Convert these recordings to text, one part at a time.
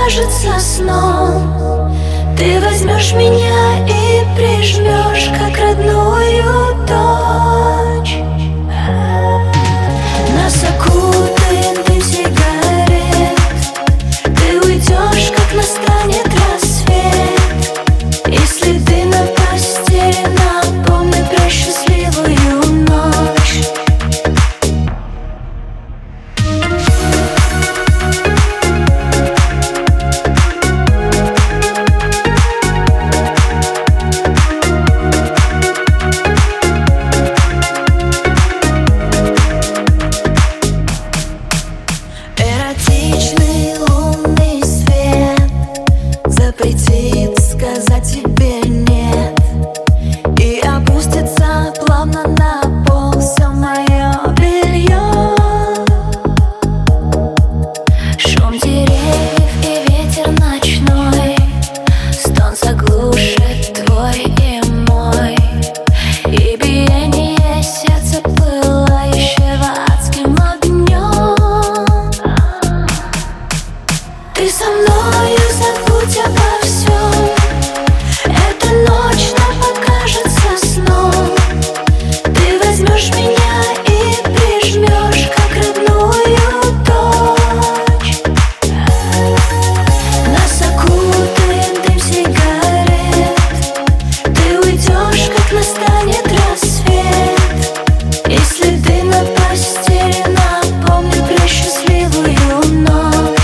покажется сном. Ты возьмешь меня и прижмешь, как родную дочь. Нас окутает дым сигарет. Ты уйдешь, как настанет рассвет. И следы на постели напомнят про счастливую ночь. Эротичный лунный свет запретит сказать тебе нет, и опустится плавно на пол все мое белье. Шум деревьев и ветер ночной, стон заглушит твой и мой, и биение сердца пылающего адским огнем. Ты со мною, забудь обо всем. Эта ночь нам покажется сном. Ты возьмешь меня и прижмешь, как родную дочь. Нас окутает дым сигарет. Ты уйдешь, как настанет рассвет. И следы на постели напомнят про счастливую ночь.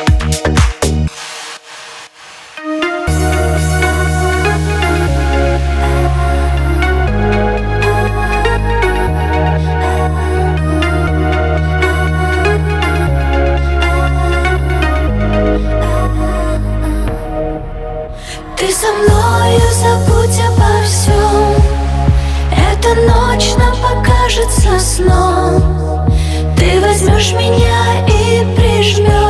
Ты со мною, забудь обо всем. Эта ночь нам покажется сном. Ты возьмешь меня и прижмешь.